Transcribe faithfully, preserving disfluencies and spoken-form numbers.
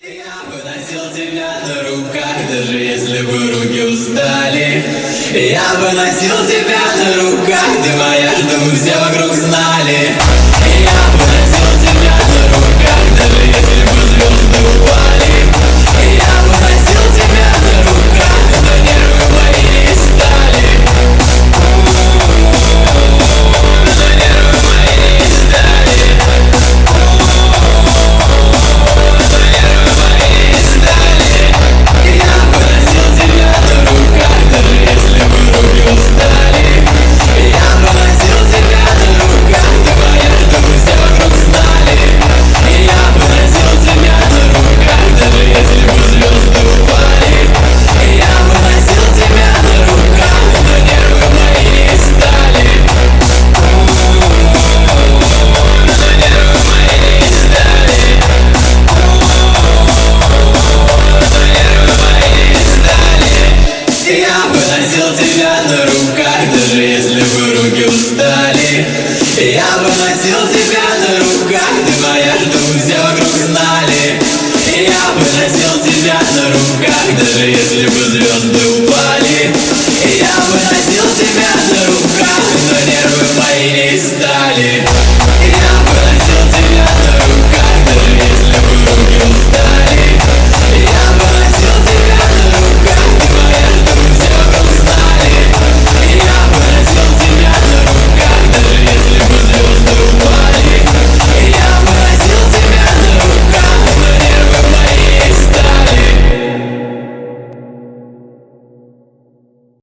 Я бы носил тебя на руках, даже если бы руки устали. Я бы носил тебя на руках, ты моя, чтобы все вокруг знали. Я бы носил тебя на руках, даже если бы звезды упали. Я бы носил тебя на руках, но нервы мои не стали. Но нервы мои не стали. Я бы носил тебя на руках, даже если бы руки устали. Я бы носил тебя на руках, ты моя, чтобы все вокруг знали. Я бы носил тебя на руках, даже если бы звезды упали. Я бы носил тебя на руках, но нервы мои не стали.